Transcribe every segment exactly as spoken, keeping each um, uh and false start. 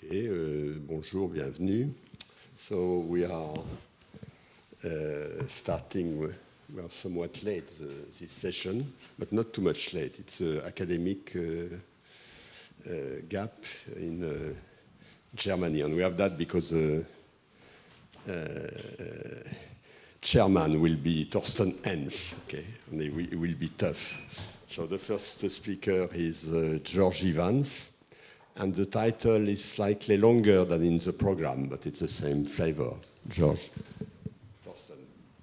Okay, uh, bonjour, bienvenue. So we are uh, starting, we are somewhat late uh, this session, but not too much late. It's an academic uh, uh, gap in uh, Germany, and we have that because the uh, uh, chairman will be Thorsten Hens, okay, and it will, it will be tough. So the first speaker is uh, George Evans. And the title is slightly longer than in the program, but it's the same flavor. George. Thorsten.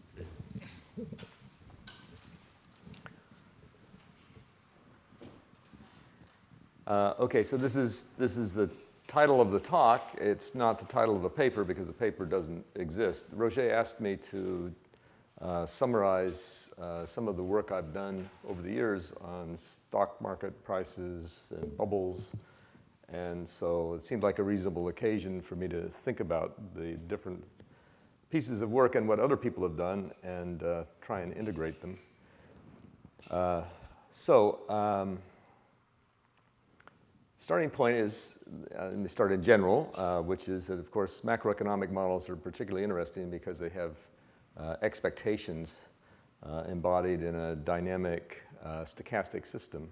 Uh, okay, so this is, this is the title of the talk. It's not the title of a paper because the paper doesn't exist. Roger asked me to uh, summarize uh, some of the work I've done over the years on stock market prices and bubbles. And so it seemed like a reasonable occasion for me to think about the different pieces of work and what other people have done and uh, try and integrate them. Uh, so um, starting point is, uh, let me start in general, uh, which is that, of course, macroeconomic models are particularly interesting because they have uh, expectations uh, embodied in a dynamic uh, stochastic system.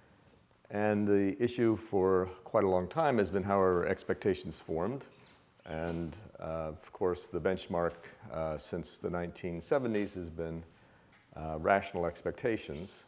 And the issue for quite a long time has been how are expectations formed. And uh, of course, the benchmark uh, since the nineteen seventies has been uh, rational expectations.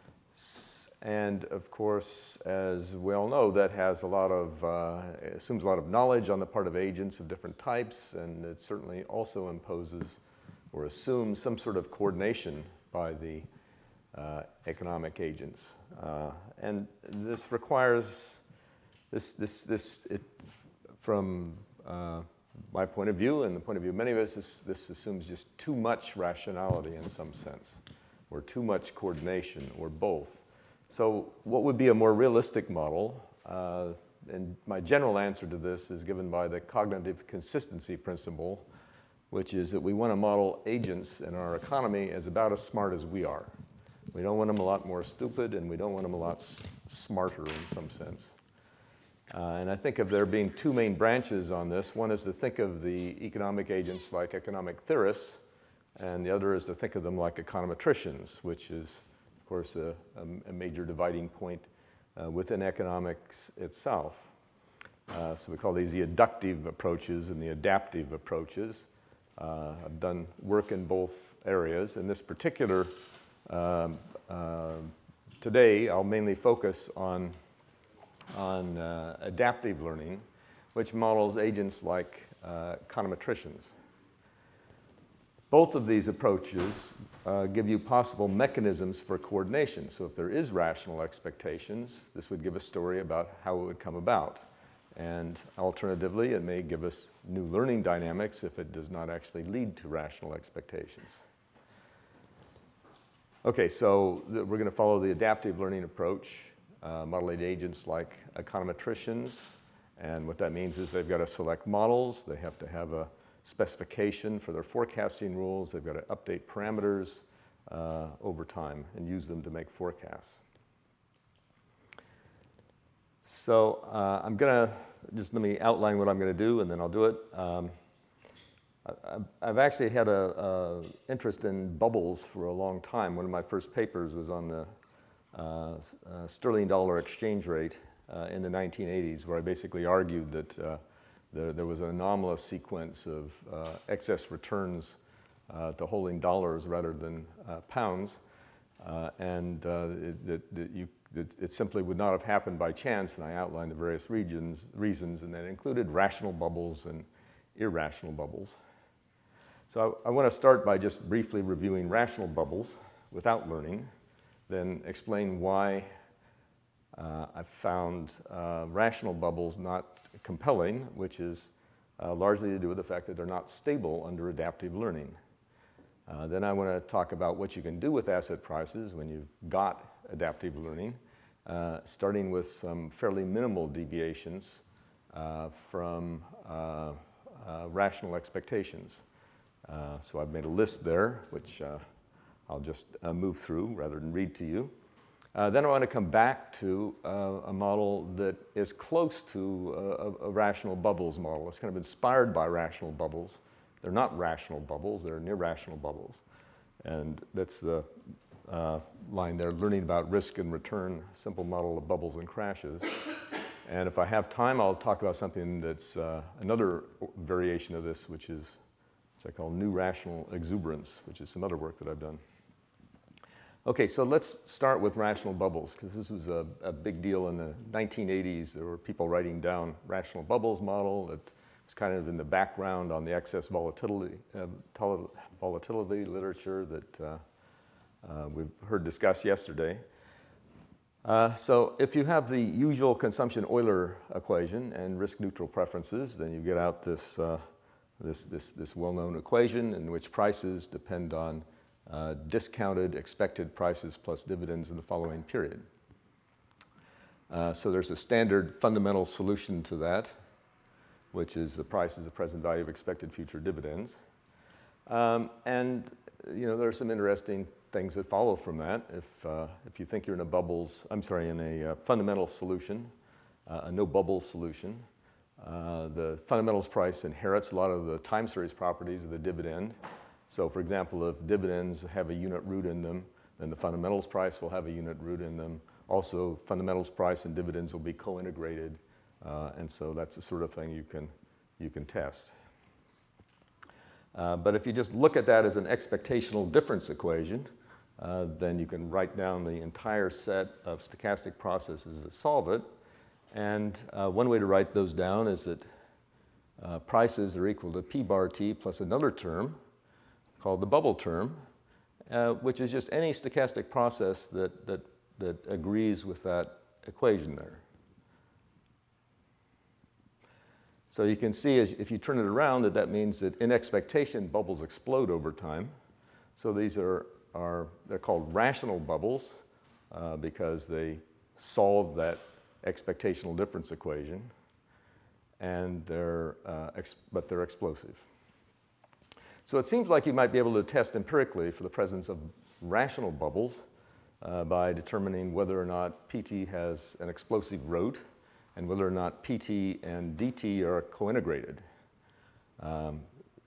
And of course, as we all know, that has a lot of, uh, assumes a lot of knowledge on the part of agents of different types, and it certainly also imposes or assumes some sort of coordination by the Uh, economic agents. Uh, and this requires, this, this, this it, from uh, my point of view and the point of view of many of us, this, this assumes just too much rationality in some sense, or too much coordination, or both. So what would be a more realistic model? Uh, and my general answer to this is given by the cognitive consistency principle, which is that we want to model agents in our economy as about as smart as we are. We don't want them a lot more stupid, and we don't want them a lot s smarter in some sense. Uh, and I think of there being two main branches on this. One is to think of the economic agents like economic theorists, and the other is to think of them like econometricians, which is, of course, a, a, a major dividing point uh, within economics itself. Uh, so we call these the adductive approaches and the adaptive approaches. Uh, I've done work in both areas. In this particular Um, uh, today, I'll mainly focus on, on uh, adaptive learning, which models agents like uh, econometricians. Both of these approaches uh, give you possible mechanisms for coordination. So if there is rational expectations, this would give a story about how it would come about. And alternatively, it may give us new learning dynamics if it does not actually lead to rational expectations. Okay, so the, we're going to follow the adaptive learning approach, uh, modeling agents like econometricians. And what that means is they've got to select models. They have to have a specification for their forecasting rules. They've got to update parameters uh, over time and use them to make forecasts. So uh, I'm going to just let me outline what I'm going to do, and then I'll do it. Um, I've actually had an interest in bubbles for a long time. One of my first papers was on the uh, uh, sterling dollar exchange rate uh, in the nineteen eighties, where I basically argued that uh, there, there was an anomalous sequence of uh, excess returns uh, to holding dollars rather than uh, pounds, uh, and uh, it, it, it, you, it, it simply would not have happened by chance, and I outlined the various regions, reasons, and that included rational bubbles and irrational bubbles. So I, I want to start by just briefly reviewing rational bubbles without learning, then explain why uh, I've found uh, rational bubbles not compelling, which is uh, largely to do with the fact that they're not stable under adaptive learning. Uh, then I want to talk about what you can do with asset prices when you've got adaptive learning, uh, starting with some fairly minimal deviations uh, from uh, uh, rational expectations. Uh, so I've made a list there, which uh, I'll just uh, move through rather than read to you. Uh, then I want to come back to uh, a model that is close to a, a rational bubbles model. It's kind of inspired by rational bubbles. They're not rational bubbles, they're near rational bubbles. And that's the uh, line there, learning about risk and return, simple model of bubbles and crashes. And if I have time, I'll talk about something that's uh, another variation of this, which is what I call new rational exuberance, which is some other work that I've done. Okay, so let's start with rational bubbles, because this was a, a big deal in the nineteen eighties. There were people writing down rational bubbles model that was kind of in the background on the excess volatility, uh, volatility literature that uh, uh, we've heard discussed yesterday. Uh, so if you have the usual consumption Euler equation and risk-neutral preferences, then you get out this, uh, this, this, this well-known equation in which prices depend on Uh, discounted expected prices plus dividends in the following period. Uh, so there's a standard fundamental solution to that, which is the price is the present value of expected future dividends. Um, and you know, there are some interesting things that follow from that. If, uh, if you think you're in a bubbles, I'm sorry, in a uh, fundamental solution, uh, a no bubbles solution, uh, the fundamentals price inherits a lot of the time series properties of the dividend. So for example, if dividends have a unit root in them, then the fundamentals price will have a unit root in them. Also, fundamentals price and dividends will be co-integrated. Uh, and so that's the sort of thing you can, you can test. Uh, but if you just look at that as an expectational difference equation, uh, then you can write down the entire set of stochastic processes that solve it. And uh, one way to write those down is that uh, prices are equal to P bar T plus another term called the bubble term, uh, which is just any stochastic process that, that, that agrees with that equation there. So you can see, as if you turn it around, that that means that in expectation, bubbles explode over time. So these are, are they're called rational bubbles uh, because they solve that expectational difference equation, and they're, uh, ex but they're explosive. So it seems like you might be able to test empirically for the presence of rational bubbles uh, by determining whether or not P T has an explosive root and whether or not P T and D T are co-integrated. Um,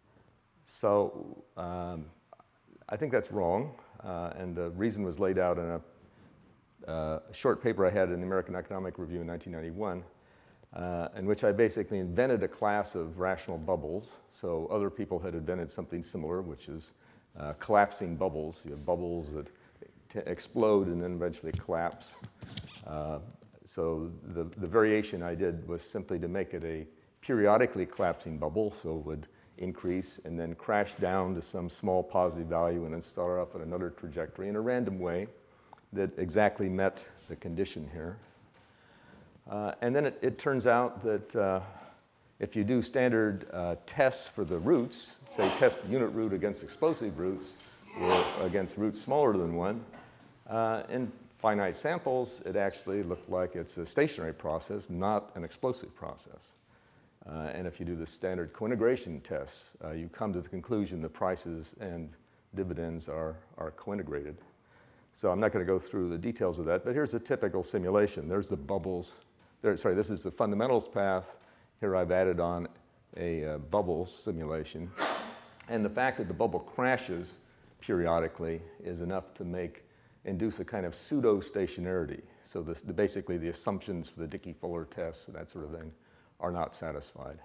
so um, I think that's wrong, uh, and the reason was laid out in a, uh, a short paper I had in the American Economic Review in nineteen ninety-one. Uh, in which I basically invented a class of rational bubbles. So other people had invented something similar, which is uh, collapsing bubbles. You have bubbles that t explode and then eventually collapse. Uh, so the, the variation I did was simply to make it a periodically collapsing bubble, so it would increase and then crash down to some small positive value and then start off at another trajectory in a random way that exactly met the condition here. Uh, and then it, it turns out that uh, if you do standard uh, tests for the roots, say test unit root against explosive roots or against roots smaller than one, uh, in finite samples, it actually looked like it's a stationary process, not an explosive process. Uh, and if you do the standard co-integration tests, uh, you come to the conclusion that prices and dividends are, are co-integrated. So I'm not going to go through the details of that, but here's a typical simulation. There's the bubbles. There, sorry, this is the fundamentals path. Here I've added on a uh, bubbles simulation. And the fact that the bubble crashes periodically is enough to make, induce a kind of pseudo-stationarity. So this, the, basically the assumptions for the Dickey-Fuller tests and that sort of thing are not satisfied.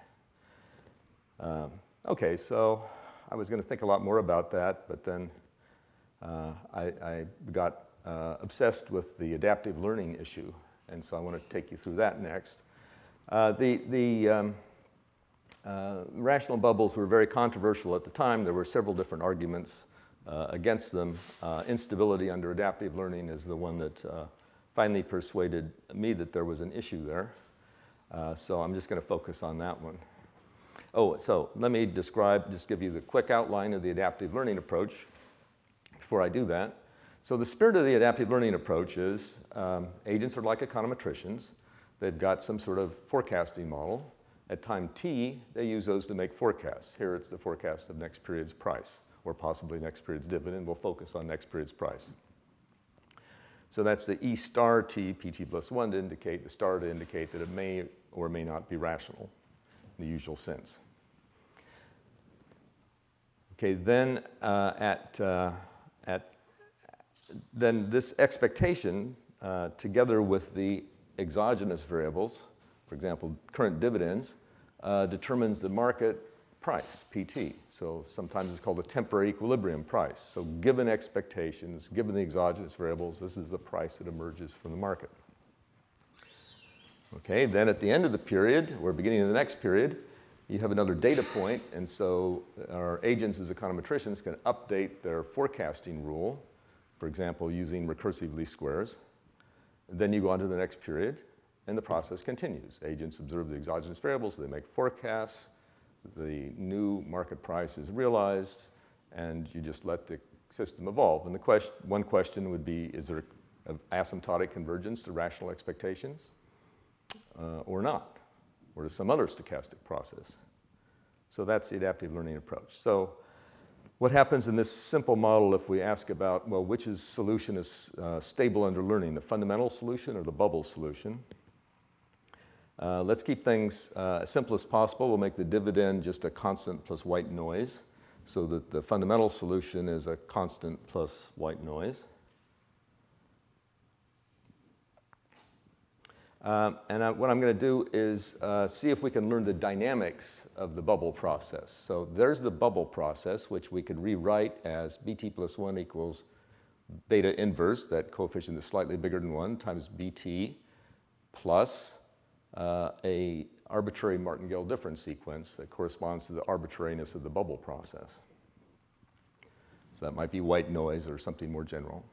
Um, okay, so I was going to think a lot more about that, but then uh, I, I got uh, obsessed with the adaptive learning issue. And so I want to take you through that next. Uh, the the um, uh, rational bubbles were very controversial at the time. There were several different arguments uh, against them. Uh, instability under adaptive learning is the one that uh, finally persuaded me that there was an issue there. Uh, so I'm just going to focus on that one. Oh, so let me describe, just give you the quick outline of the adaptive learning approach before I do that. So the spirit of the adaptive learning approach is um, agents are like econometricians. They've got some sort of forecasting model. At time t, they use those to make forecasts. Here it's the forecast of next period's price, or possibly next period's dividend. We'll focus on next period's price. So that's the E star t, pt plus one to indicate, the star to indicate that it may or may not be rational in the usual sense. Okay, then uh, at, uh, at then this expectation, uh, together with the exogenous variables, for example, current dividends, uh, determines the market price, P T. So sometimes it's called a temporary equilibrium price. So given expectations, given the exogenous variables, this is the price that emerges from the market. Okay, then at the end of the period, or beginning of the next period, you have another data point, and so our agents as econometricians can update their forecasting rule, for example, using recursive least squares. And then you go on to the next period, and the process continues. Agents observe the exogenous variables, they make forecasts, the new market price is realized, and you just let the system evolve. And the question, one question would be, is there an asymptotic convergence to rational expectations uh, or not? Or to some other stochastic process? So that's the adaptive learning approach. So what happens in this simple model if we ask about, well, which is solution is uh, stable under learning, the fundamental solution or the bubble solution? Uh, let's keep things uh, as simple as possible. We'll make the dividend just a constant plus white noise so that the fundamental solution is a constant plus white noise. Um, and I, what I'm going to do is uh, see if we can learn the dynamics of the bubble process. So there's the bubble process, which we could rewrite as bt plus one equals beta inverse, that coefficient is slightly bigger than one, times bt plus uh, a arbitrary martingale difference sequence that corresponds to the arbitrariness of the bubble process. So that might be white noise or something more general.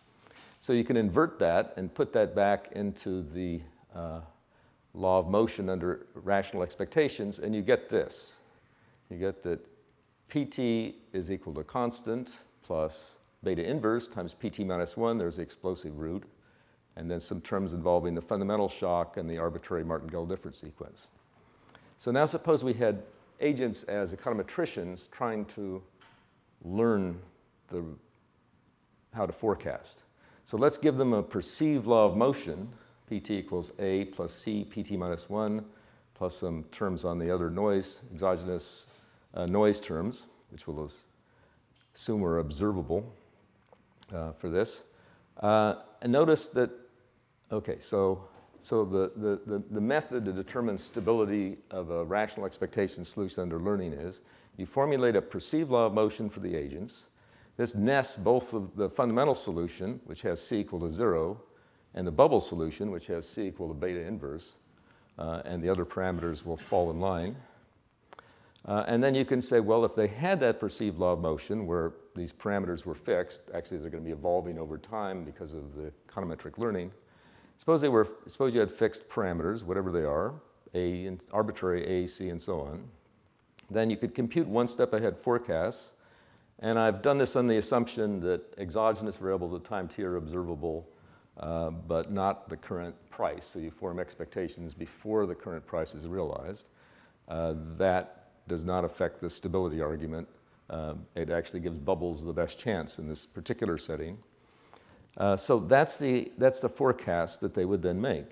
So you can invert that and put that back into the Uh, law of motion under rational expectations, and you get this. You get that pt is equal to constant plus beta inverse times pt minus one, there's the explosive root, and then some terms involving the fundamental shock and the arbitrary martingale difference sequence. So now suppose we had agents as econometricians trying to learn the, how to forecast. So let's give them a perceived law of motion, pt equals a plus c pt minus one, plus some terms on the other noise, exogenous uh, noise terms, which we'll assume are observable uh, for this. Uh, and notice that, okay, so, so the, the, the, the method to determine stability of a rational expectation solution under learning is you formulate a perceived law of motion for the agents. This nests both of the fundamental solution, which has c equal to zero, and the bubble solution, which has c equal to beta inverse, uh, and the other parameters will fall in line. Uh, and then you can say, well, if they had that perceived law of motion where these parameters were fixed, actually they're going to be evolving over time because of the econometric learning. Suppose they were, suppose you had fixed parameters, whatever they are, a and arbitrary a, c, and so on. Then you could compute one step ahead forecasts, and I've done this on the assumption that exogenous variables at time t are observable, Uh, but not the current price. So you form expectations before the current price is realized. Uh, that does not affect the stability argument. Uh, it actually gives bubbles the best chance in this particular setting. Uh, so that's the, that's the forecast that they would then make.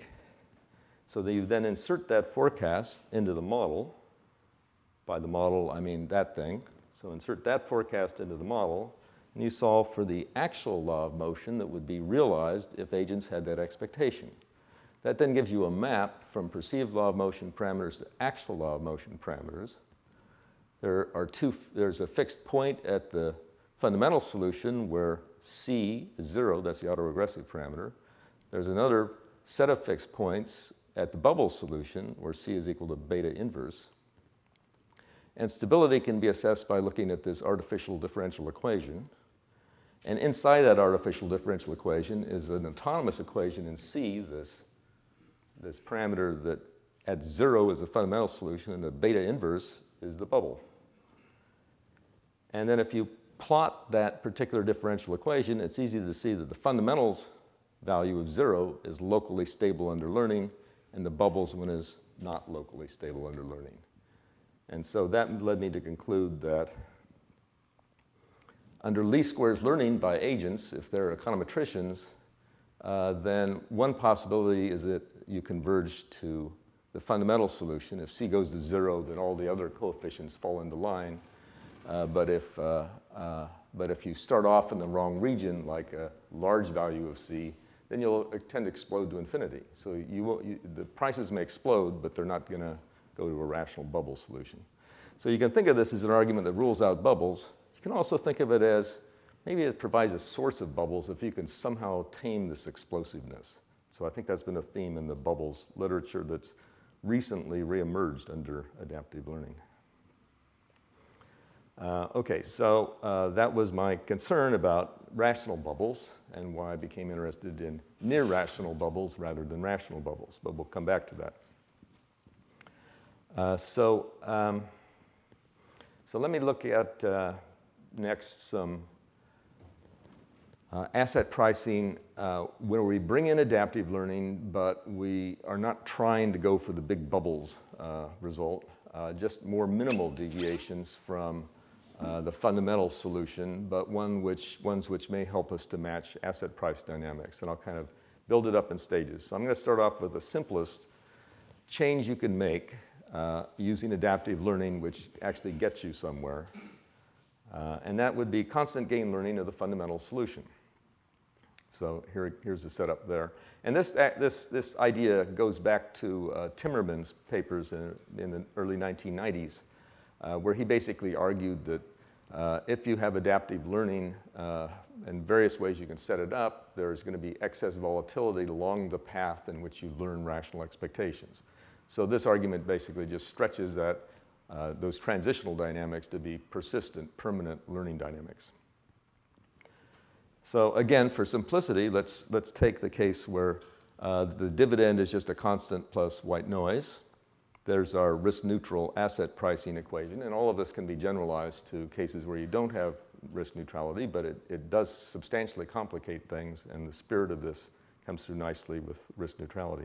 So that you then insert that forecast into the model. By the model, I mean that thing. So insert that forecast into the model, and you solve for the actual law of motion that would be realized if agents had that expectation. That then gives you a map from perceived law of motion parameters to actual law of motion parameters. There are two, there's a fixed point at the fundamental solution where c is zero, that's the autoregressive parameter. There's another set of fixed points at the bubble solution where c is equal to beta inverse. And stability can be assessed by looking at this artificial differential equation. And inside that artificial differential equation is an autonomous equation in C, this, this parameter that at zero is a fundamental solution and the beta inverse is the bubble. And then if you plot that particular differential equation, it's easy to see that the fundamentals value of zero is locally stable under learning, and the bubbles one is not locally stable under learning. And so that led me to conclude that under least squares learning by agents, if they're econometricians, uh, then one possibility is that you converge to the fundamental solution. If C goes to zero, then all the other coefficients fall into line. Uh, but, if, uh, uh, but if you start off in the wrong region, like a large value of C, then you'll tend to explode to infinity. So you will, you, the prices may explode, but they're not going to go to a rational bubble solution. So you can think of this as an argument that rules out bubbles. You can also think of it as maybe it provides a source of bubbles if you can somehow tame this explosiveness. So I think that's been a theme in the bubbles literature that's recently reemerged under adaptive learning. Uh, okay, so uh, that was my concern about rational bubbles and why I became interested in near rational bubbles rather than rational bubbles, but we'll come back to that. Uh, so, um, so let me look at uh, next some uh, asset pricing uh, where we bring in adaptive learning, but we are not trying to go for the big bubbles uh, result, uh, just more minimal deviations from Uh, the fundamental solution, but one which, ones which may help us to match asset price dynamics. And I'll kind of build it up in stages. So I'm going to start off with the simplest change you can make uh, using adaptive learning, which actually gets you somewhere. Uh, and that would be constant gain learning of the fundamental solution. So here, here's the setup there. And this, this, this idea goes back to uh, Timmerman's papers in, in the early nineteen nineties. Uh, where he basically argued that uh, if you have adaptive learning uh, in various ways you can set it up, there's going to be excess volatility along the path in which you learn rational expectations. So this argument basically just stretches that, uh, those transitional dynamics to be persistent, permanent learning dynamics. So again, for simplicity, let's, let's take the case where uh, the dividend is just a constant plus white noise. There's our risk-neutral asset pricing equation, and all of this can be generalized to cases where you don't have risk neutrality, but it, it does substantially complicate things, and the spirit of this comes through nicely with risk neutrality.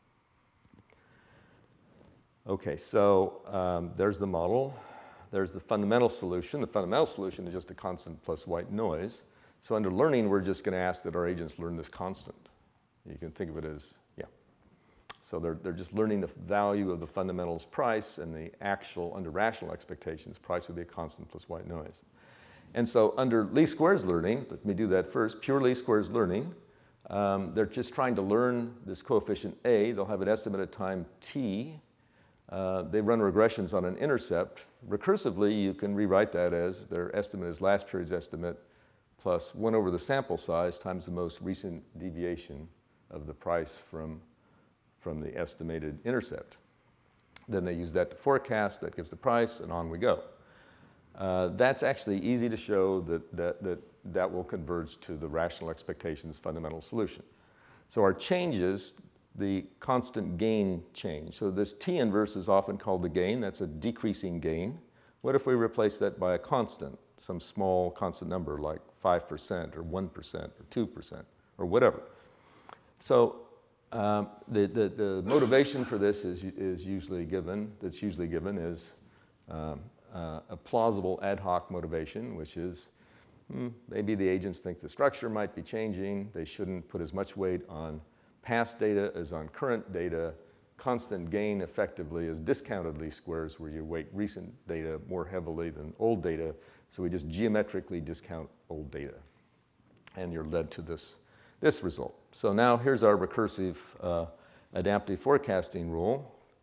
Okay, so um, there's the model. There's the fundamental solution. The fundamental solution is just a constant plus white noise. So under learning, we're just going to ask that our agents learn this constant. You can think of it as, yeah. So they're, they're just learning the value of the fundamentals price, and the actual, under rational expectations, price would be a constant plus white noise. And so under least squares learning, let me do that first, pure least squares learning, um, they're just trying to learn this coefficient A. They'll have an estimate at time t. Uh, they run regressions on an intercept. Recursively, you can rewrite that as their estimate is last period's estimate plus one over the sample size times the most recent deviation of the price from from the estimated intercept. Then they use that to forecast, that gives the price, and on we go. Uh, that's actually easy to show that, that, that that will converge to the rational expectations fundamental solution. So our changes, the constant gain change. So this T inverse is often called the gain, that's a decreasing gain. What if we replace that by a constant, some small constant number like five percent or one percent or two percent or whatever? So Um, the, the, the motivation for this is, is usually given, that's usually given is um, uh, a plausible ad hoc motivation, which is hmm, maybe the agents think the structure might be changing. They shouldn't put as much weight on past data as on current data. Constant gain effectively is discounted least squares, where you weight recent data more heavily than old data. So we just geometrically discount old data. And you're led to this this result. So now here's our recursive uh, adaptive forecasting rule.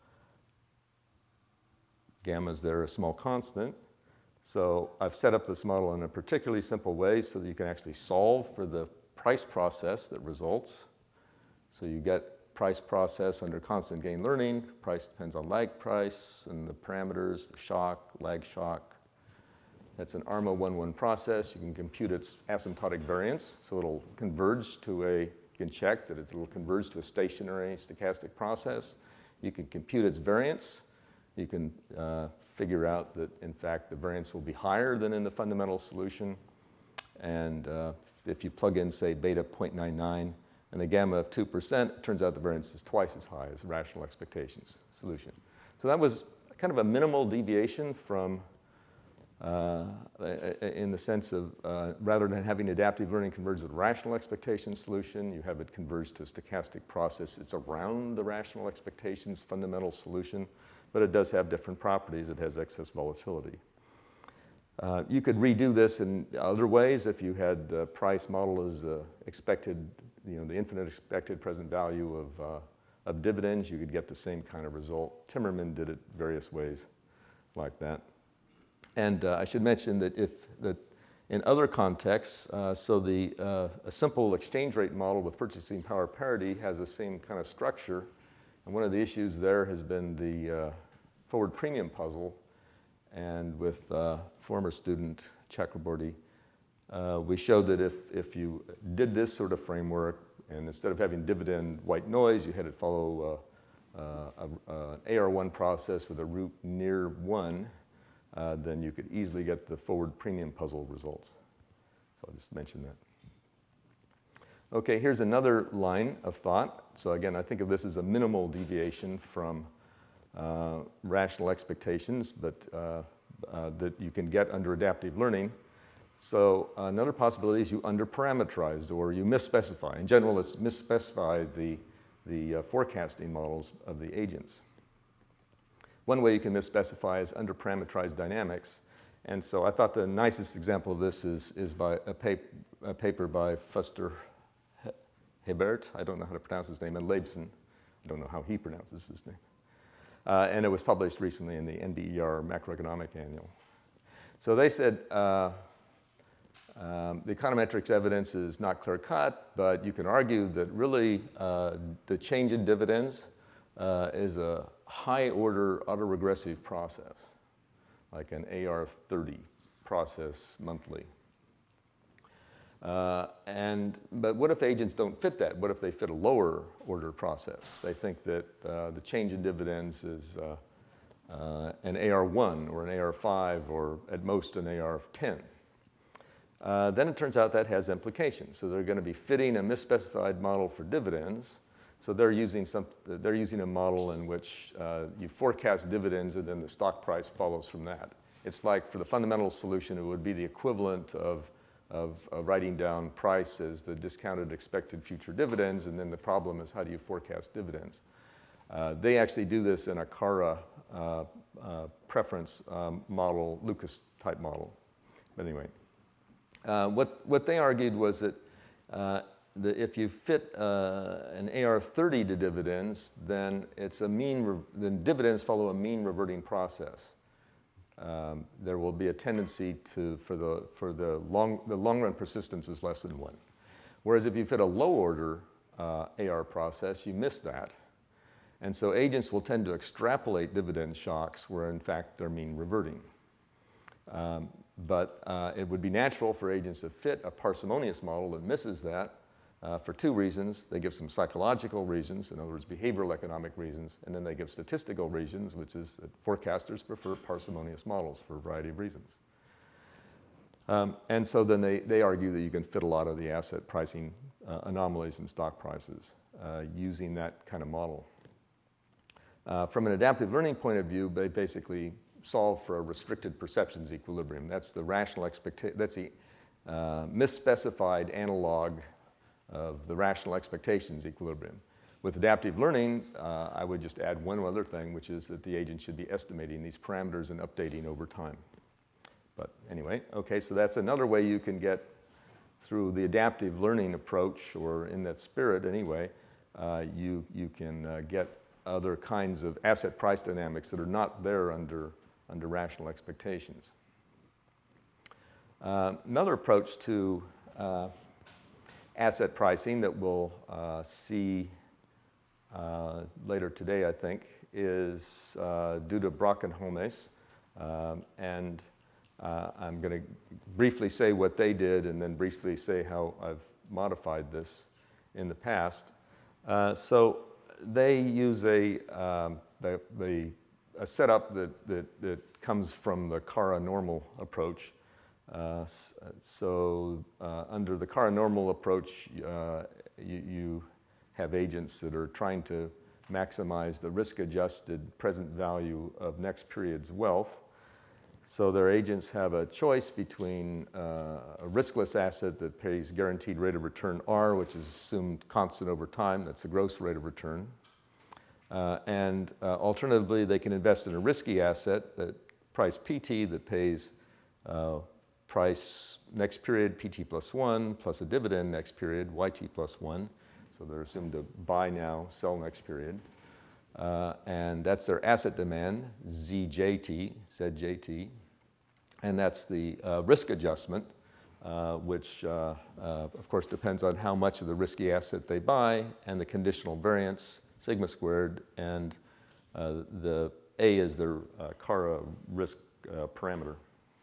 Gamma is there, a small constant. So I've set up this model in a particularly simple way so that you can actually solve for the price process that results. So you get price process under constant gain learning. Price depends on lag price and the parameters, the shock, lag shock. That's an ARMA one one process. You can compute its asymptotic variance, so it'll converge to a, you can check that it'll converge to a stationary stochastic process. You can compute its variance. You can uh, figure out that, in fact, the variance will be higher than in the fundamental solution. And uh, if you plug in, say, beta zero point nine nine and a gamma of two percent, it turns out the variance is twice as high as the rational expectations solution. So that was kind of a minimal deviation from uh, in the sense of uh, rather than having adaptive learning converge to the rational expectation solution, you have it converge to a stochastic process. It's around the rational expectations fundamental solution, but it does have different properties. It has excess volatility. Uh, you could redo this in other ways if you had the price model as the expected, you know, the infinite expected present value of, uh, of dividends. You could get the same kind of result. Timmerman did it various ways like that. And uh, I should mention that if that in other contexts, uh, so the uh, a simple exchange rate model with purchasing power parity has the same kind of structure. And one of the issues there has been the uh, forward premium puzzle. And with uh, former student Chakraborty, uh, we showed that if, if you did this sort of framework, and instead of having dividend white noise, you had it follow uh, uh, a, a, an A R one process with a root near one, uh, then you could easily get the forward premium puzzle results. So I'll just mention that. Okay, here's another line of thought. So again, I think of this as a minimal deviation from Uh, rational expectations, but uh, uh, that you can get under adaptive learning. So uh, another possibility is you underparameterize or you misspecify. In general, it's misspecify the, the uh, forecasting models of the agents. One way you can misspecify is underparameterize dynamics. And so I thought the nicest example of this is, is by a, pap a paper by Fuster Hebert, I don't know how to pronounce his name, and Leibson. I don't know how he pronounces his name. Uh, and it was published recently in the N B E R Macroeconomic Annual. So they said uh, um, the econometrics evidence is not clear-cut, but you can argue that really uh, the change in dividends uh, is a high-order autoregressive process, like an A R thirty process monthly. Uh, and, but what if agents don't fit that? What if they fit a lower order process? They think that uh, the change in dividends is uh, uh, an A R one or an A R five or at most an A R ten. Uh, then it turns out that has implications. So they're going to be fitting a misspecified model for dividends. So they're using, some, they're using a model in which uh, you forecast dividends and then the stock price follows from that. It's like for the fundamental solution, it would be the equivalent of Of, of writing down price as the discounted expected future dividends, and then the problem is how do you forecast dividends? Uh, they actually do this in a Cara uh, uh, preference um, model, Lucas type model. But anyway, uh, what, what they argued was that, uh, that if you fit uh, an A R thirty to dividends, then it's a mean, then dividends follow a mean reverting process. Um, there will be a tendency to, for the, for the long, the long run persistence is less than one. Whereas if you fit a low order uh, A R process, you miss that. And so agents will tend to extrapolate dividend shocks where in fact they're mean reverting. Um, but uh, it would be natural for agents to fit a parsimonious model that misses that uh, for two reasons. They give some psychological reasons, in other words, behavioral economic reasons, and then they give statistical reasons, which is that forecasters prefer parsimonious models for a variety of reasons. Um, and so then they, they argue that you can fit a lot of the asset pricing uh, anomalies in stock prices uh, using that kind of model. Uh, from an adaptive learning point of view, they basically solve for a restricted perceptions equilibrium. That's the rational expectation, that's the uh, misspecified analog of the rational expectations equilibrium. With adaptive learning, uh, I would just add one other thing, which is that the agent should be estimating these parameters and updating over time. But anyway, okay, so that's another way you can get through the adaptive learning approach, or in that spirit anyway, uh, you, you can uh, get other kinds of asset price dynamics that are not there under, under rational expectations. Uh, another approach to uh, asset pricing that we'll uh, see uh, later today, I think, is uh, due to Brock and Holmes. Um, and uh, I'm going to briefly say what they did and then briefly say how I've modified this in the past. Uh, so they use a, um, the, the, a setup that, that, that comes from the Cara normal approach. Uh, so uh, under the Cara normal approach, uh, you, you have agents that are trying to maximize the risk-adjusted present value of next period's wealth. So their agents have a choice between uh, a riskless asset that pays guaranteed rate of return R, which is assumed constant over time. That's the gross rate of return. Uh, and uh, alternatively, they can invest in a risky asset, that price P T, that pays uh, price next period P T plus one, plus a dividend next period Y T plus one. So they're assumed to buy now, sell next period. Uh, and that's their asset demand, Z J T, Z J T. And that's the uh, risk adjustment, uh, which, uh, uh, of course, depends on how much of the risky asset they buy, and the conditional variance, sigma squared, and uh, the A is their uh, Cara risk uh, parameter.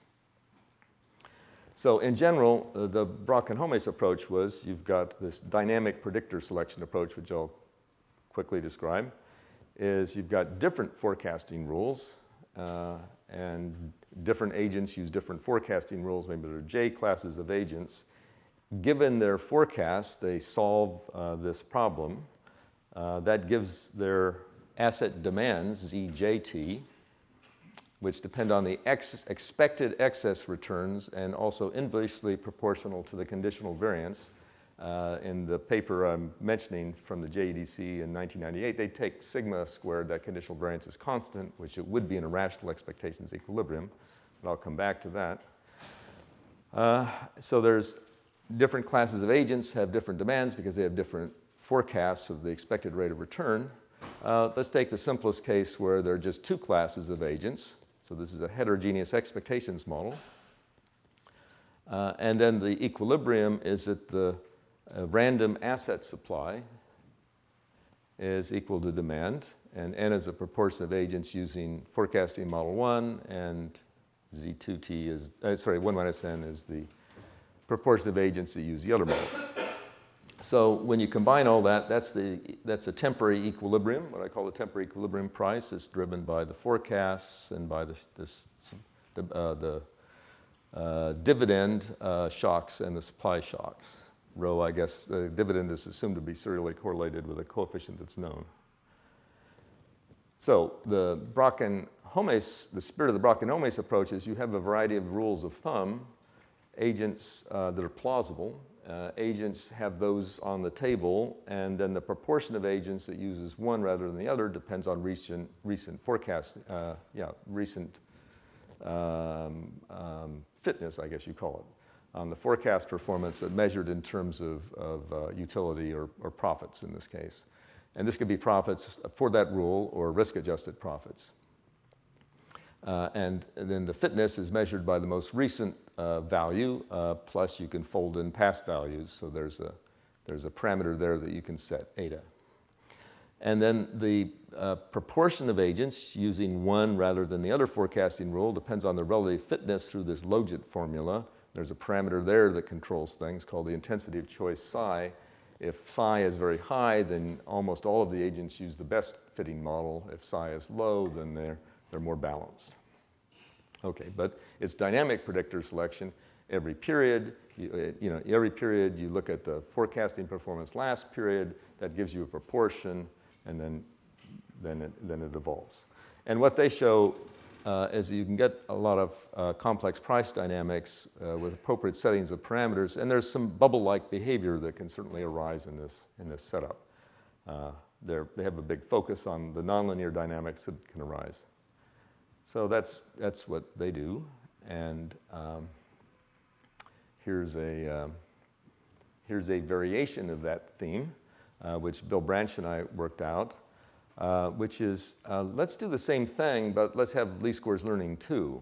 So in general, uh, the Brock-and-Holmes approach was you've got this dynamic predictor selection approach, which I'll quickly describe, is you've got different forecasting rules, uh, and different agents use different forecasting rules. Maybe there are J classes of agents. Given their forecast, they solve uh, this problem. Uh, that gives their asset demands, Z J T, which depend on the ex expected excess returns and also inversely proportional to the conditional variance. Uh, in the paper I'm mentioning from the J E D C in nineteen ninety-eight, they take sigma squared, that conditional variance is constant, which it would be in a rational expectations equilibrium, but I'll come back to that. Uh, so there's different classes of agents have different demands because they have different forecasts of the expected rate of return. Uh, let's take the simplest case where there are just two classes of agents. So this is a heterogeneous expectations model. Uh, and then the equilibrium is that the uh, random asset supply is equal to demand, and N is a proportion of agents using forecasting model one, and Z two T is, uh, sorry, one minus N is the proportion of agents that use the other model. So when you combine all that, that's, the, that's a temporary equilibrium, what I call the temporary equilibrium price. It's driven by the forecasts and by the, this, uh, the uh, dividend uh, shocks and the supply shocks. Rho, I guess, the dividend is assumed to be serially correlated with a coefficient that's known. So the Brock-and-Holmes, the spirit of the Brock-and-Holmes approach is you have a variety of rules of thumb, agents uh, that are plausible. Uh, agents have those on the table, and then the proportion of agents that uses one rather than the other depends on recent, recent forecast, uh, yeah, recent um, um, fitness, I guess you call it, on the forecast performance, but measured in terms of, of uh, utility or, or profits in this case. And this could be profits for that rule or risk-adjusted profits. Uh, and, and then the fitness is measured by the most recent uh, value, uh, plus you can fold in past values. So there's a, there's a parameter there that you can set, eta. And then the uh, proportion of agents using one rather than the other forecasting rule depends on the relative fitness through this Logit formula. There's a parameter there that controls things called the intensity of choice psi. If psi is very high, then almost all of the agents use the best fitting model. If psi is low, then they're They're more balanced. Okay, but it's dynamic predictor selection. Every period, you, you know, every period you look at the forecasting performance last period, that gives you a proportion, and then, then, it, then it evolves. And what they show uh, is you can get a lot of uh, complex price dynamics uh, with appropriate settings of parameters, and there's some bubble-like behavior that can certainly arise in this, in this setup. Uh, they have a big focus on the nonlinear dynamics that can arise. So that's, that's what they do. And um, here's, a, uh, here's a variation of that theme, uh, which Bill Branch and I worked out, uh, which is uh, let's do the same thing, but let's have least squares learning too.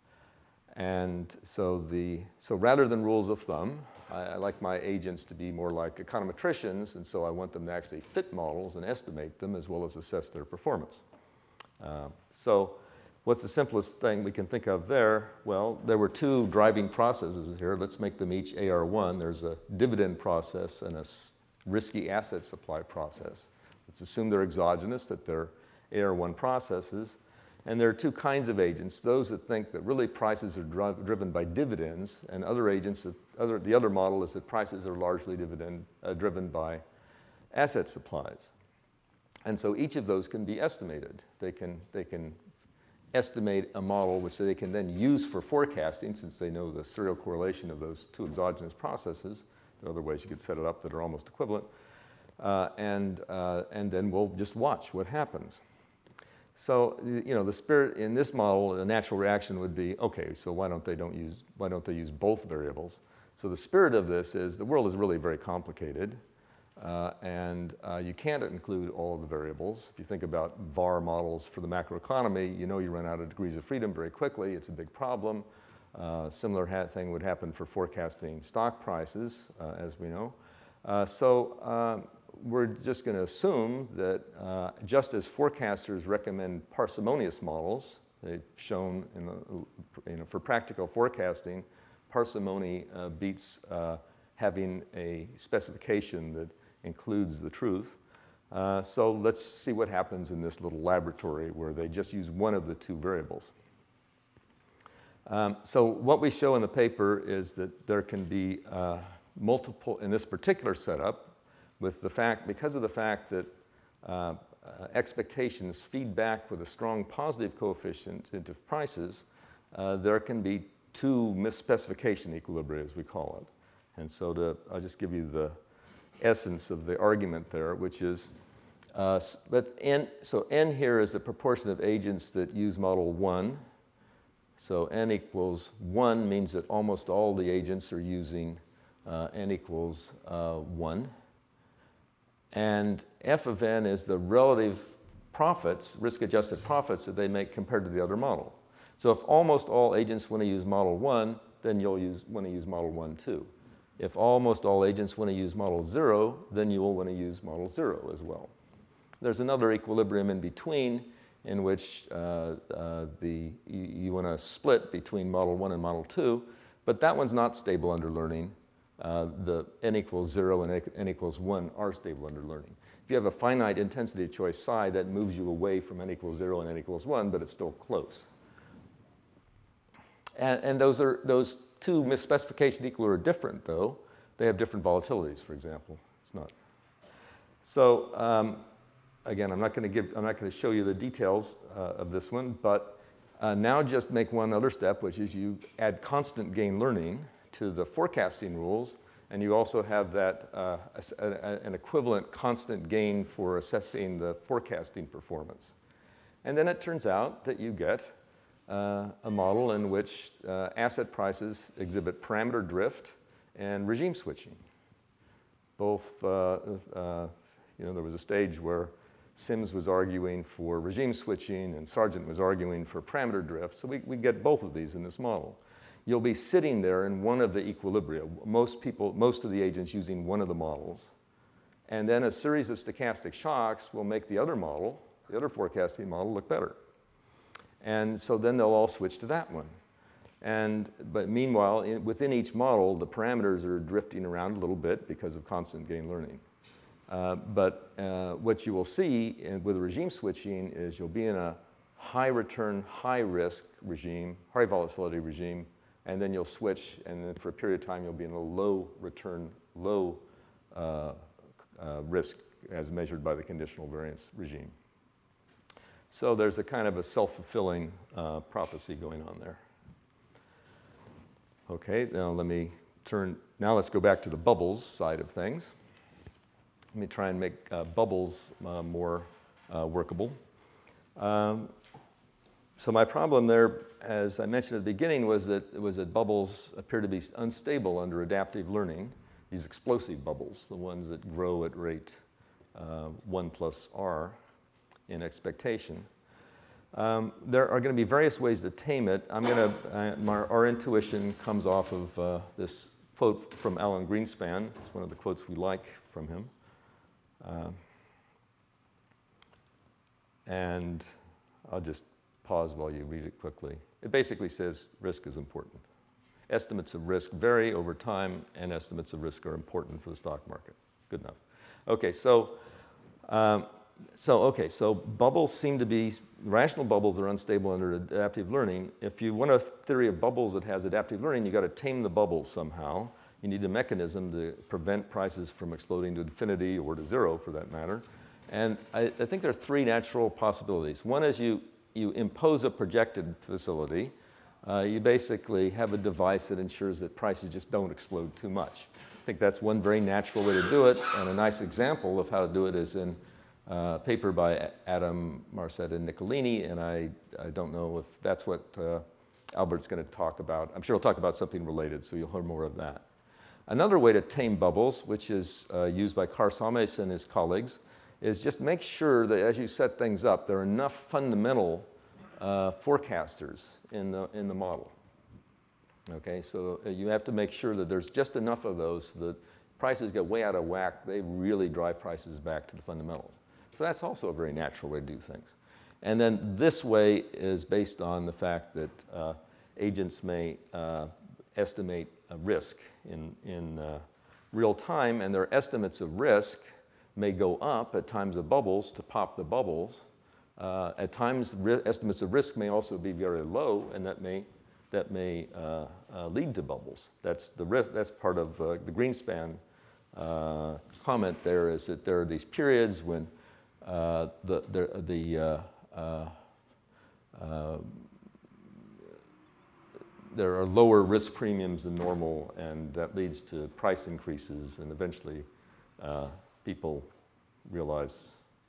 And so, the, so rather than rules of thumb, I, I like my agents to be more like econometricians, and so I want them to actually fit models and estimate them as well as assess their performance. Uh, so. What's the simplest thing we can think of there? Well, there were two driving processes here. Let's make them each A R one. There's a dividend process and a risky asset supply process. Let's assume they're exogenous, that they're A R one processes. And there are two kinds of agents, those that think that really prices are dri driven by dividends, and other agents, that other, the other model is that prices are largely dividend, uh, driven by asset supplies. And so each of those can be estimated. They can, they can estimate a model which they can then use for forecasting, since they know the serial correlation of those two exogenous processes. There are other ways you could set it up that are almost equivalent. Uh, and, uh, and then we'll just watch what happens. So, you know, the spirit in this model, the natural reaction would be, okay, so why don't they don't use, why don't they use both variables? So the spirit of this is the world is really very complicated, uh, and uh, you can't include all of the variables. If you think about V A R models for the macroeconomy, you know you run out of degrees of freedom very quickly. It's a big problem. Uh, similar ha thing would happen for forecasting stock prices, uh, as we know. Uh, so um, we're just going to assume that uh, just as forecasters recommend parsimonious models, they've shown in the, you know, for practical forecasting, parsimony uh, beats uh, having a specification that includes the truth. Uh, so let's see what happens in this little laboratory where they just use one of the two variables. Um, so what we show in the paper is that there can be uh, multiple, in this particular setup, with the fact, because of the fact that uh, uh, expectations feed back with a strong positive coefficient into prices, uh, there can be two misspecification equilibria, as we call it. And so to, I'll just give you the essence of the argument there, which is, uh, let n, so n here is the proportion of agents that use model one. So n equals one means that almost all the agents are using uh, n equals uh, one. And f of n is the relative profits, risk-adjusted profits that they make compared to the other model. So if almost all agents want to use model one, then you'll use, want to use model one too. If almost all agents want to use model zero, then you will want to use model zero as well. There's another equilibrium in between in which uh, uh, the, you, you want to split between model one and model two, but that one's not stable under learning. Uh, the n equals zero and n equals one are stable under learning. If you have a finite intensity choice psi, that moves you away from n equals zero and n equals one, but it's still close. And, and those, are, those two misspecification equilibria are different, though. They have different volatilities, for example. It's not. So um, again, I'm not going to give, I'm not going to show you the details uh, of this one, but uh, now just make one other step, which is you add constant gain learning to the forecasting rules, and you also have that uh, a, a, an equivalent constant gain for assessing the forecasting performance. And then it turns out that you get uh, a model in which uh, asset prices exhibit parameter drift and regime switching. Both, uh, uh, you know, there was a stage where Sims was arguing for regime switching and Sargent was arguing for parameter drift, so we, we get both of these in this model. You'll be sitting there in one of the equilibria, most people, most of the agents using one of the models, and then a series of stochastic shocks will make the other model, the other forecasting model, look better. And so then they'll all switch to that one. And, but meanwhile, in, within each model, the parameters are drifting around a little bit because of constant gain learning. Uh, but uh, what you will see in, with regime switching is you'll be in a high return, high risk regime, high volatility regime, and then you'll switch, and then for a period of time, you'll be in a low return, low uh, uh, risk as measured by the conditional variance regime. So there's a kind of a self-fulfilling uh, prophecy going on there. Okay, now let me turn, now let's go back to the bubbles side of things. Let me try and make uh, bubbles uh, more uh, workable. Um, so my problem there, as I mentioned at the beginning, was that, was that bubbles appear to be unstable under adaptive learning, these explosive bubbles, the ones that grow at rate uh, one plus r in expectation. Um, there are going to be various ways to tame it. I'm going to, uh, my, our intuition comes off of uh, this quote from Alan Greenspan. It's one of the quotes we like from him. Uh, and I'll just pause while you read it quickly. It basically says risk is important. Estimates of risk vary over time, and estimates of risk are important for the stock market. Good enough. Okay, so, um, so okay, so bubbles seem to be, rational bubbles are unstable under adaptive learning. If you want a theory of bubbles that has adaptive learning, you've got to tame the bubbles somehow. You need a mechanism to prevent prices from exploding to infinity or to zero, for that matter. And I, I think there are three natural possibilities. One is you you impose a projected facility, uh, you basically have a device that ensures that prices just don't explode too much. I think that's one very natural way to do it, and a nice example of how to do it is in a paper by Adam Marcetta and Nicolini, and I, I don't know if that's what uh, Albert's going to talk about. I'm sure he'll talk about something related, so you'll hear more of that. Another way to tame bubbles, which is uh, used by Carl Salmes and his colleagues, is just make sure that as you set things up, there are enough fundamental uh, forecasters in the, in the model. Okay, so you have to make sure that there's just enough of those so that prices get way out of whack. They really drive prices back to the fundamentals. So that's also a very natural way to do things. And then this way is based on the fact that uh, agents may uh, estimate a risk in, in uh, real time, and their estimates of risk may go up at times of bubbles to pop the bubbles. Uh, at times, estimates of risk may also be very low, and that may that may uh, uh, lead to bubbles. That's the risk. That's part of uh, the Greenspan uh, comment. There is that there are these periods when uh, the the, the uh, uh, uh, there are lower risk premiums than normal, and that leads to price increases, and eventually uh, people realize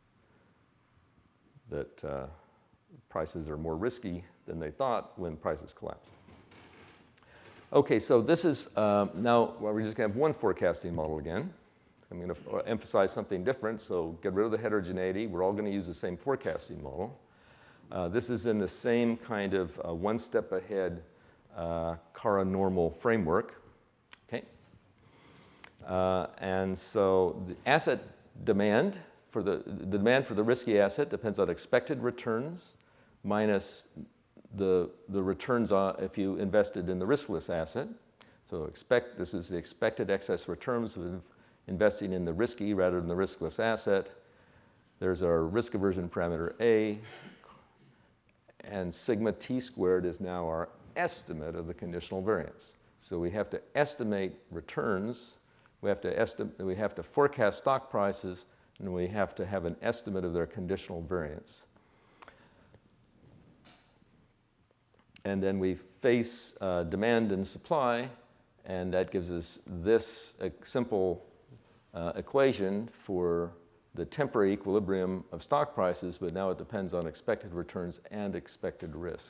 that uh, prices are more risky than they thought when prices collapse. Okay, so this is, um, now well, we're just going to have one forecasting model again. I'm going to emphasize something different, so get rid of the heterogeneity. We're all going to use the same forecasting model. Uh, this is in the same kind of uh, one step ahead uh, Cara normal framework. Okay. Uh, and so the asset demand, for the, the demand for the risky asset depends on expected returns minus the, the returns on if you invested in the riskless asset. So expect, this is the expected excess returns of investing in the risky rather than the riskless asset. There's our risk aversion parameter A, and sigma t squared is now our estimate of the conditional variance. So we have to estimate returns, we have to estimate, we have to forecast stock prices, and we have to have an estimate of their conditional variance. And then we face uh, demand and supply, and that gives us this uh, simple uh, equation for the temporary equilibrium of stock prices, but now it depends on expected returns and expected risk.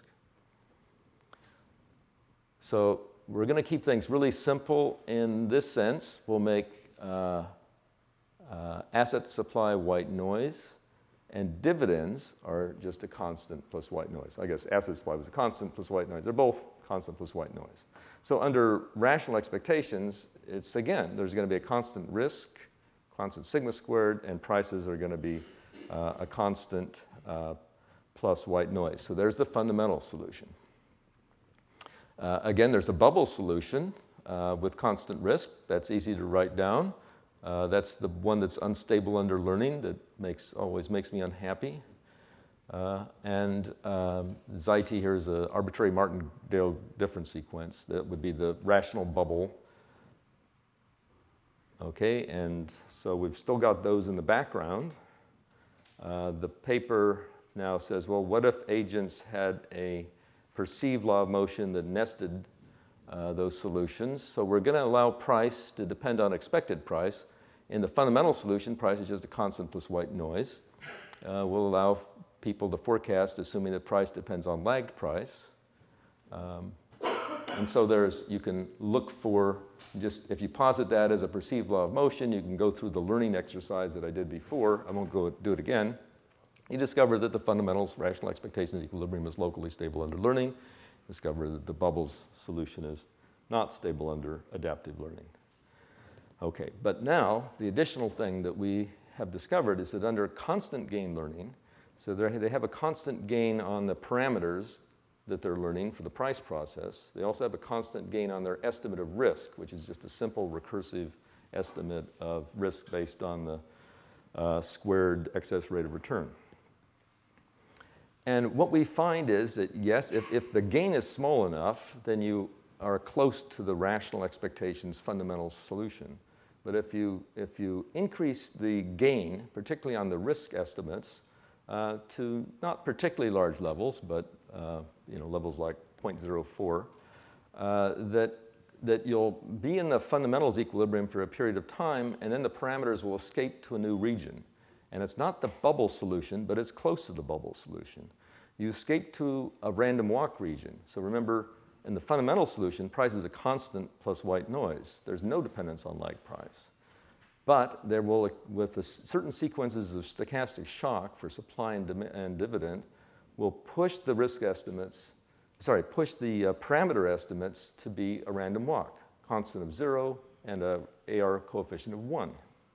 So we're going to keep things really simple in this sense. We'll make uh, uh, asset supply white noise, and dividends are just a constant plus white noise. I guess asset supply was a constant plus white noise. They're both constant plus white noise. So under rational expectations, it's again, there's going to be a constant risk, constant sigma squared, and prices are going to be uh, a constant uh, plus white noise. So there's the fundamental solution. Uh, again, there's a bubble solution uh, with constant risk. That's easy to write down. Uh, that's the one that's unstable under learning that makes, always makes me unhappy. Uh, and um, Xi t here is an arbitrary Martingale difference sequence. That would be the rational bubble. Okay, and so we've still got those in the background. Uh, the paper now says, well, what if agents had a perceived law of motion that nested uh, those solutions? So we're going to allow price to depend on expected price. In the fundamental solution, price is just a constant plus white noise. Uh, we'll allow people to forecast assuming that price depends on lagged price. Um, and so there's, you can look for, just if you posit that as a perceived law of motion, you can go through the learning exercise that I did before. I won't go do it again. You discover that the fundamentals, rational expectations, equilibrium is locally stable under learning. Discover that the bubbles solution is not stable under adaptive learning. Okay, but now the additional thing that we have discovered is that under constant gain learning, so they have a constant gain on the parameters that they're learning for the price process. They also have a constant gain on their estimate of risk, which is just a simple recursive estimate of risk based on the uh, squared excess rate of return. And what we find is that, yes, if, if the gain is small enough, then you are close to the rational expectations fundamental solution. But if you, if you increase the gain, particularly on the risk estimates, uh, to not particularly large levels, but uh, you know, levels like zero point zero four, uh, that, that you'll be in the fundamentals equilibrium for a period of time, and then the parameters will escape to a new region. And it's not the bubble solution, but it's close to the bubble solution. You escape to a random walk region. So remember, in the fundamental solution, price is a constant plus white noise. There's no dependence on lag price. But there will, with the certain sequences of stochastic shock for supply and, and dividend, will push the risk estimates, sorry, push the uh, parameter estimates to be a random walk, constant of zero and a A R coefficient of one.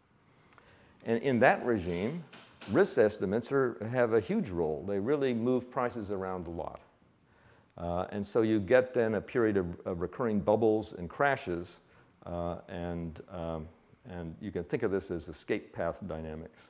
And in that regime, risk estimates are, have a huge role. They really move prices around a lot. Uh, and so you get then a period of, of recurring bubbles and crashes, uh, and, um, and you can think of this as escape path dynamics.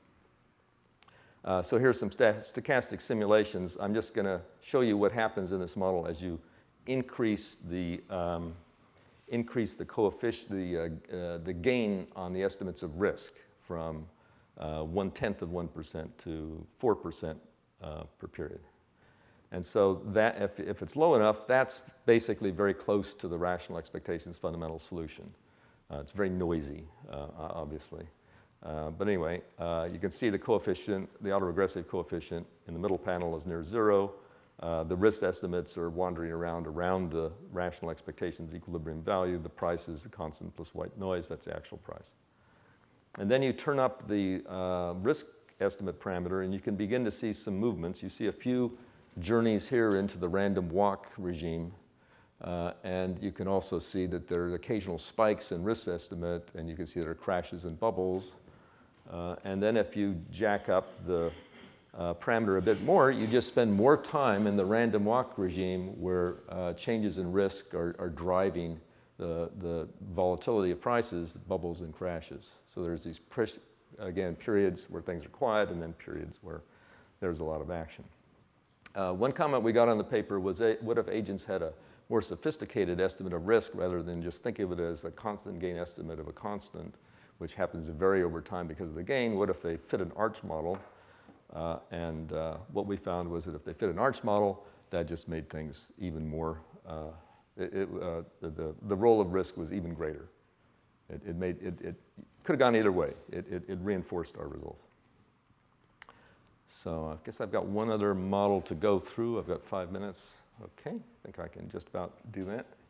Uh, so here's some stochastic simulations. I'm just going to show you what happens in this model as you increase the, um, increase the coefficient, the, uh, uh, the gain on the estimates of risk from uh, one-tenth of one percent to four percent uh, per period. And so that, if, if it's low enough, that's basically very close to the rational expectations fundamental solution. Uh, it's very noisy, uh, obviously. Uh, but anyway, uh, you can see the coefficient, the autoregressive coefficient in the middle panel is near zero. Uh, the risk estimates are wandering around around the rational expectations equilibrium value. The price is the constant plus white noise. That's the actual price. And then you turn up the uh, risk estimate parameter, and you can begin to see some movements. You see a few journeys here into the random walk regime. Uh, and you can also see that there are occasional spikes in risk estimate, and you can see there are crashes and bubbles. Uh, and then if you jack up the uh, parameter a bit more, you just spend more time in the random walk regime where uh, changes in risk are, are driving the, the volatility of prices, bubbles and crashes. So there's these, again, periods where things are quiet and then periods where there's a lot of action. Uh, one comment we got on the paper was, what if agents had a more sophisticated estimate of risk rather than just think of it as a constant gain estimate of a constant, which happens to vary over time because of the gain? What if they fit an arch model? Uh, and uh, what we found was that if they fit an arch model, that just made things even more, uh, it, it, uh, the, the role of risk was even greater. It, it, made, it, it could have gone either way. It, it, it reinforced our results. So I guess I've got one other model to go through. I've got five minutes. Okay, I think I can just about do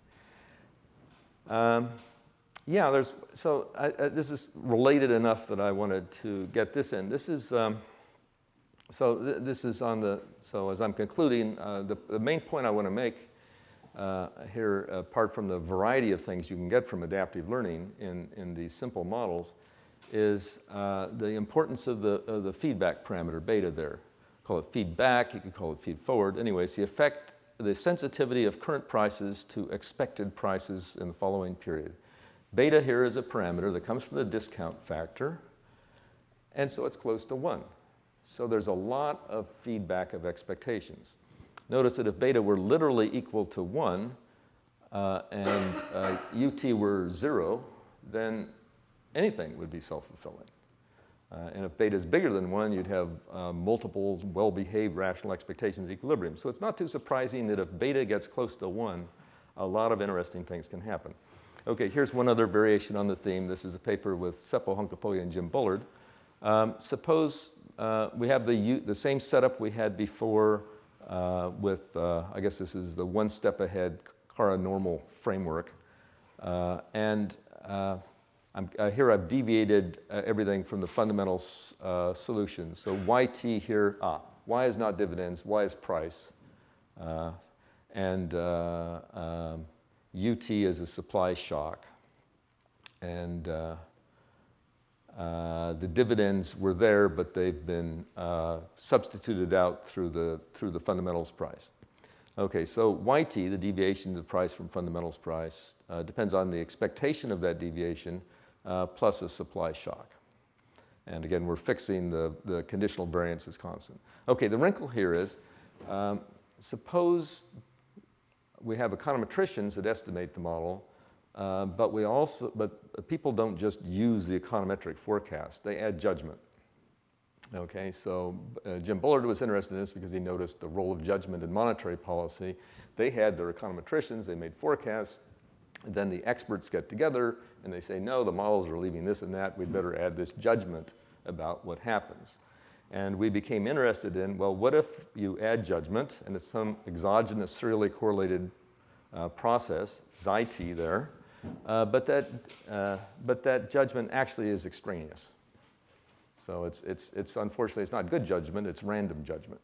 that. Um, yeah, there's, so I, I, this is related enough that I wanted to get this in. This is, um, so th this is on the, so as I'm concluding, uh, the, the main point I want to make uh, here, apart from the variety of things you can get from adaptive learning in, in these simple models, is uh, the importance of the, of the feedback parameter, beta there. Call it feedback, you could call it feed forward. Anyways, the effect, the sensitivity of current prices to expected prices in the following period. Beta here is a parameter that comes from the discount factor, and so it's close to one. So there's a lot of feedback of expectations. Notice that if beta were literally equal to one uh, and uh, U T were zero, then anything would be self-fulfilling. Uh, and if beta is bigger than one, you'd have uh, multiple well-behaved rational expectations equilibrium. So it's not too surprising that if beta gets close to one, a lot of interesting things can happen. Okay, here's one other variation on the theme. This is a paper with Seppo Honkapohja and Jim Bullard. Um, suppose uh, we have the, U the same setup we had before uh, with, uh, I guess this is the one step ahead Cara normal framework. Uh, and uh, I'm, uh, here I've deviated uh, everything from the fundamental uh, solution. So Y T here, ah, Y is not dividends, Y is price. Uh, and uh, um, U T is a supply shock. And uh, uh, the dividends were there, but they've been uh, substituted out through the, through the fundamentals price. Okay, so Y T, the deviation of the price from fundamentals price, uh, depends on the expectation of that deviation uh, plus a supply shock. And again, we're fixing the, the conditional variance as constant. Okay, the wrinkle here is, um, suppose we have econometricians that estimate the model, uh, but we also, but people don't just use the econometric forecast, they add judgment. Okay, so uh, Jim Bullard was interested in this because he noticed the role of judgment in monetary policy. They had their econometricians, they made forecasts, and then the experts get together and they say, no, the models are leaving this and that, we'd better add this judgment about what happens. And we became interested in, well, what if you add judgment and it's some exogenous serially correlated uh, process, Xi T there, uh, but, that, uh, but that judgment actually is extraneous. So it's, it's, it's unfortunately, it's not good judgment, it's random judgment.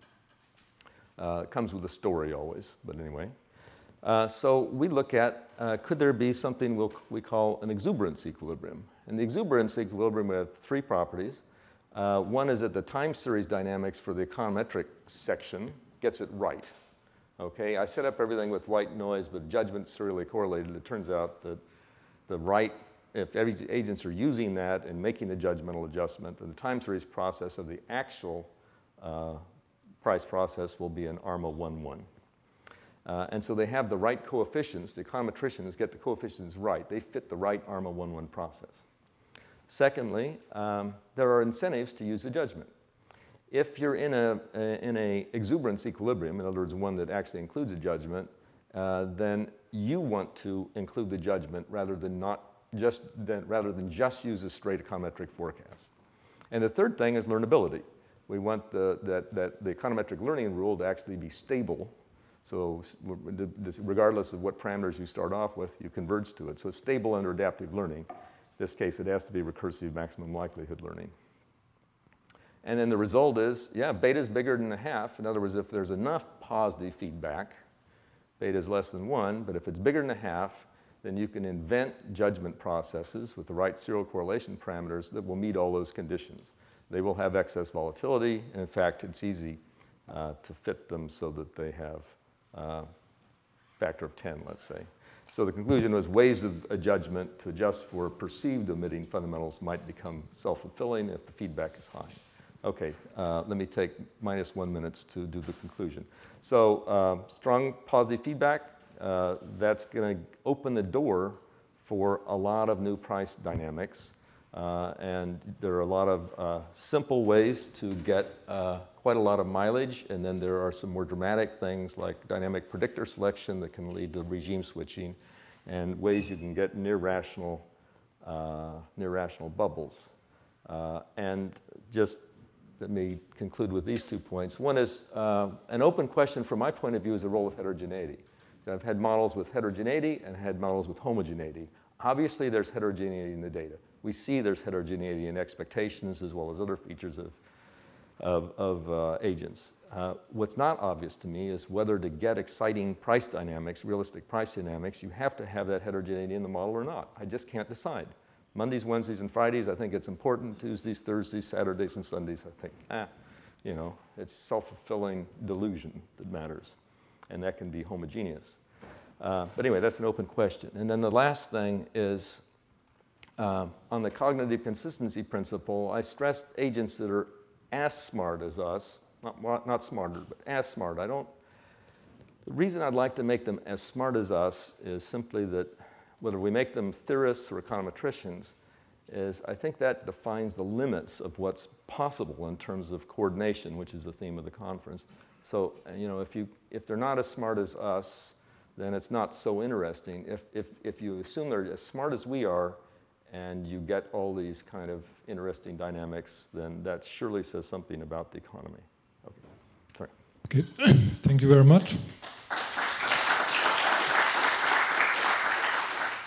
Uh, it comes with a story always, but anyway. Uh, so we look at, uh, could there be something we'll, we call an exuberance equilibrium? In the exuberance equilibrium, we have three properties. Uh, one is that the time series dynamics for the econometric section gets it right. Okay, I set up everything with white noise, but judgment serially correlated. It turns out that the right, if every agents are using that and making the judgmental adjustment, then the time series process of the actual uh, price process will be an ARMA one one. Uh, and so they have the right coefficients. The econometricians get the coefficients right. They fit the right ARMA one one process. Secondly, um, there are incentives to use the judgment. If you're in a, a, in a exuberance equilibrium, in other words, one that actually includes a judgment, uh, then you want to include the judgment rather than not just than, rather than just use a straight econometric forecast. And the third thing is learnability. We want the, that, that the econometric learning rule to actually be stable. So regardless of what parameters you start off with, you converge to it. So it's stable under adaptive learning. In this case, it has to be recursive maximum likelihood learning. And then the result is, yeah, beta is bigger than a half. In other words, if there's enough positive feedback, beta is less than one. But if it's bigger than a half, then you can invent judgment processes with the right serial correlation parameters that will meet all those conditions. They will have excess volatility. And in fact, it's easy uh, to fit them so that they have uh, factor of ten, let's say. So the conclusion was waves of a judgment to adjust for perceived omitting fundamentals might become self-fulfilling if the feedback is high. Okay, uh, let me take minus one minutes to do the conclusion. So uh, strong positive feedback, uh, that's going to open the door for a lot of new price dynamics. Uh, and there are a lot of uh, simple ways to get uh, quite a lot of mileage. And then there are some more dramatic things like dynamic predictor selection that can lead to regime switching and ways you can get near rational, uh, near rational bubbles. Uh, and just let me conclude with these two points. One is uh, an open question from my point of view is the role of heterogeneity. So I've had models with heterogeneity and had models with homogeneity. Obviously, there's heterogeneity in the data. We see there's heterogeneity in expectations as well as other features of, of, of uh, agents. Uh, what's not obvious to me is whether to get exciting price dynamics, realistic price dynamics, you have to have that heterogeneity in the model or not. I just can't decide. Mondays, Wednesdays, and Fridays, I think it's important. Tuesdays, Thursdays, Saturdays, and Sundays, I think, ah, you know, it's self-fulfilling delusion that matters. And that can be homogeneous. Uh, but anyway, that's an open question. And then the last thing is, uh, on the cognitive consistency principle, I stressed agents that are as smart as us, not, not smarter, but as smart. I don't, the reason I'd like to make them as smart as us is simply that whether we make them theorists or econometricians, is I think that defines the limits of what's possible in terms of coordination, which is the theme of the conference. So, you know, if, you, if they're not as smart as us, then it's not so interesting. If, if, if you assume they're as smart as we are and you get all these kind of interesting dynamics, then that surely says something about the economy. Okay, sorry. Okay, thank you very much.